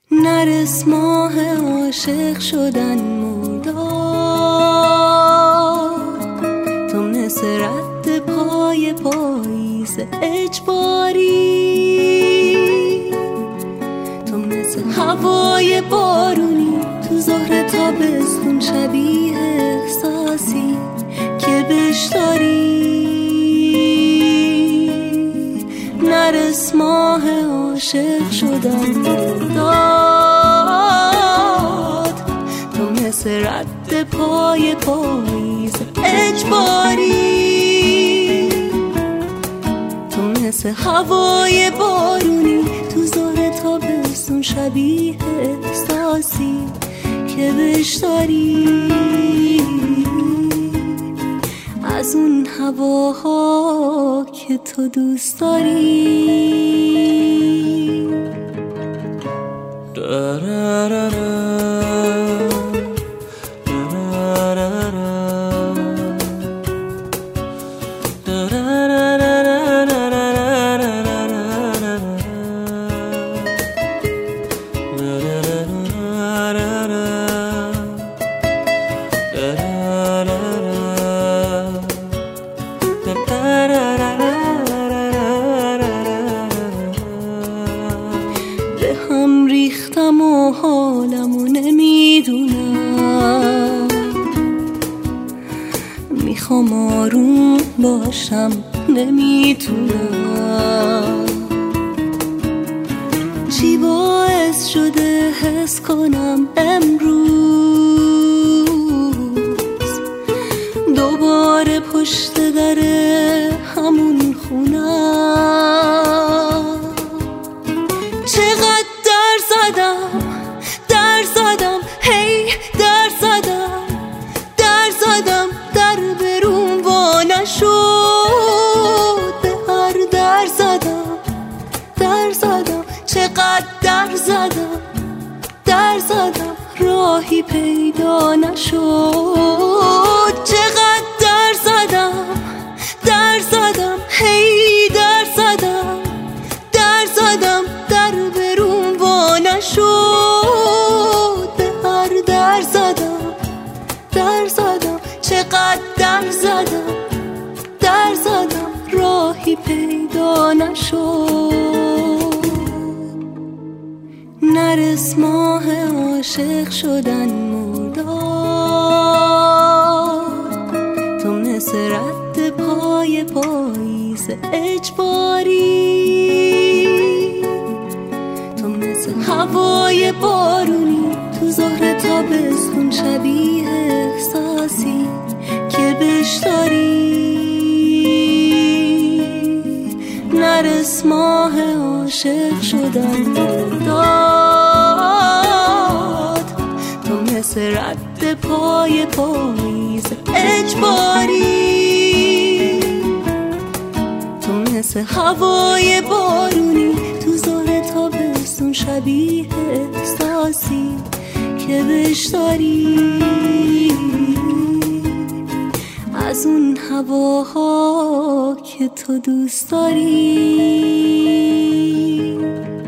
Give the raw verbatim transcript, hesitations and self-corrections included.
نرس ماه عاشق شدن مرداد، تو مثل رد پای پاییز اجباری، تو مثل هوای بارونی تو ظهر تابستون، شبیه احساسی که بهش داری. نرس ماه عاشق شدن مرداد، تو مثل رد پای پاییز اجباری، تو مثل هوای بارونی تو ظهر تابستون، شبیه احساسی که بهش داری. از اون هواها که تو دوست داری. به هم ریختم و حالمو نمیدونم، میخوام آروم باشم نمیتونم. چی باعث شده حس کنم امروز دوباره پشت در همون خونم؟ چقدر در زدم در زدم هی در زدم در زدم، در بروم وا نشد. به هر در زدم در زدم، چقدر در زدم در زدم، راهی پیدا نشد. چقدر در زدم در زدم هی در زدم در زدم، در بروم وا نشد. به هر در زدم در زدم، چقدر در زدم در زدم، راهی پیدا نشد. نرس ماه عاشق شدن مرداد، تو مثل رد پای پاییز اجباری، تو مثل هوای بارونی تو ظهر تابستون، شبیه احساسی که بهش داری. نرس ماه عاشق شدن مرداد، تو مثل رد پای پاییز اجباری، تو مثل هوای بارونی تو ظهر تابستون، شبیه احساسی که بهش داری. از اون هواها که تو دوست داری.